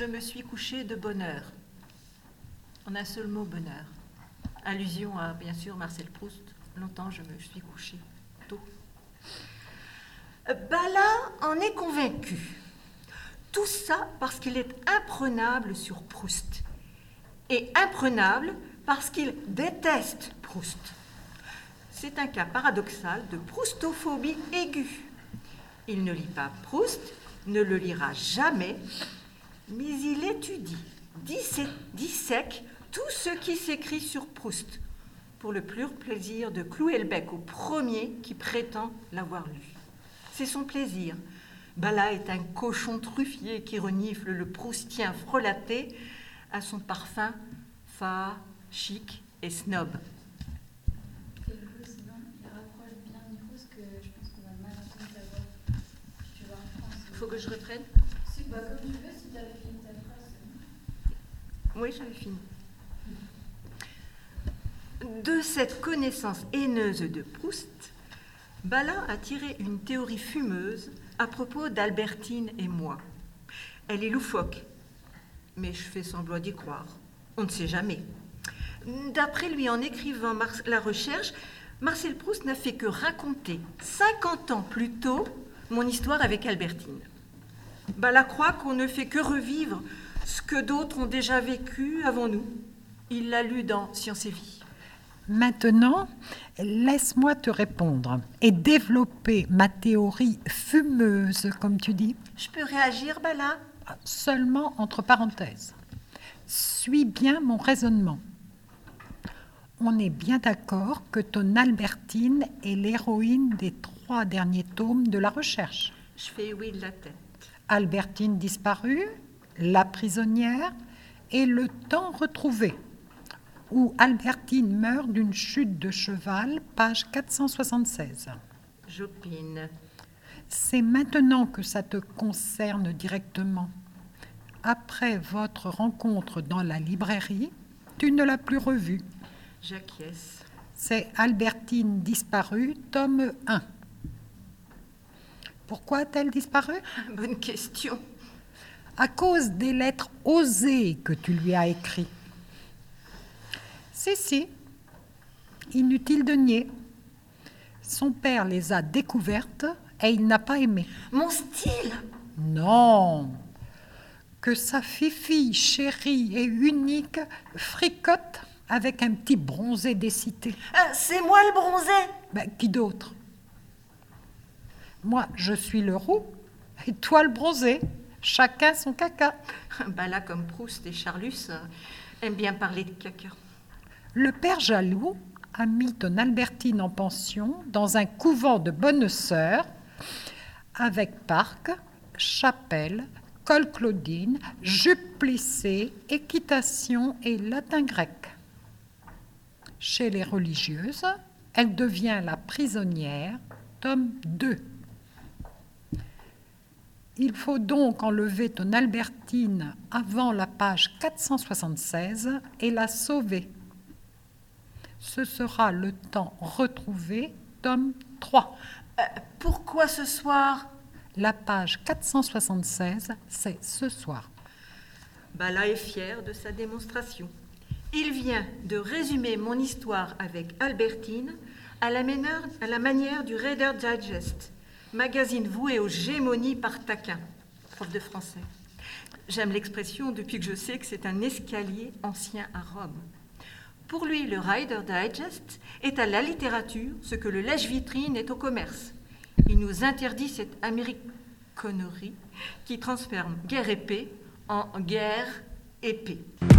Je me suis couchée de bonne heure. En un seul mot, bonheur. Allusion à, bien sûr, Marcel Proust. Longtemps, je me suis couchée tôt. Bala en est convaincu. Tout ça parce qu'il est imprenable sur Proust. Et imprenable parce qu'il déteste Proust. C'est un cas paradoxal de proustophobie aiguë. Il ne lit pas Proust, ne le lira jamais, mais il étudie, dissèque tout ce qui s'écrit sur Proust, pour le pur plaisir de clouer le bec au premier qui prétend l'avoir lu. C'est son plaisir. Bala est un cochon truffier qui renifle le proustien frelaté à son parfum fat, chic et snob. Il rapproche bien du Proust que je pense qu'on va mal entendre ta voix. Tu vas en France. Il faut que je reprenne ? C'est pas comme tu veux, si tu avais fini ta phrase. Oui, j'avais fini. De cette connaissance haineuse de Proust, Bala a tiré une théorie fumeuse à propos d'Albertine et moi. Elle est loufoque, mais je fais semblant d'y croire. On ne sait jamais. D'après lui, en écrivant la recherche, Marcel Proust n'a fait que raconter 50 ans plus tôt mon histoire avec Albertine. Bala croit qu'on ne fait que revivre ce que d'autres ont déjà vécu avant nous. Il l'a lu dans Science et Vie. Maintenant, laisse-moi te répondre et développer ma théorie fumeuse, comme tu dis. Je peux réagir, Bala ? Seulement entre parenthèses. Suis bien mon raisonnement. On est bien d'accord que ton Albertine est l'héroïne des 3 derniers tomes de la recherche. Je fais oui de la tête. Albertine disparue, La prisonnière et Le temps retrouvé, où Albertine meurt d'une chute de cheval, page 476. J'opine. C'est maintenant que ça te concerne directement. Après votre rencontre dans la librairie, tu ne l'as plus revue. J'acquiesce. C'est Albertine disparue, tome 1. Pourquoi a-t-elle disparu ? Bonne question. À cause des lettres osées que tu lui as écrites. Si. Inutile de nier. Son père les a découvertes et il n'a pas aimé. Mon style ? Non. Que sa fille chérie et unique fricote avec un petit bronzé des cités. C'est moi le bronzé ? Qui d'autre ? Moi, je suis le roux et toi le bronzé. Chacun son caca. Bala comme Proust et Charlus aiment bien parler de caca. Le père jaloux a mis ton Albertine en pension dans un couvent de bonnes sœurs avec parc, chapelle, col Claudine, jupe plissée, équitation et latin grec. Chez les religieuses, elle devient la prisonnière, tome 2. Il faut donc enlever ton Albertine avant la page 476 et la sauver. Ce sera Le temps retrouvé, tome 3. Pourquoi ce soir ? La page 476, c'est ce soir. Bala est fier de sa démonstration. Il vient de résumer mon histoire avec Albertine à la manière du Reader Digest, magazine voué aux gémonies par taquin, prof de français. J'aime l'expression depuis que je sais que c'est un escalier ancien à Rome. Pour lui, le Reader Digest est à la littérature ce que le lèche-vitrine est au commerce. Il nous interdit cette américonnerie qui transforme guerre épée en guerre épée.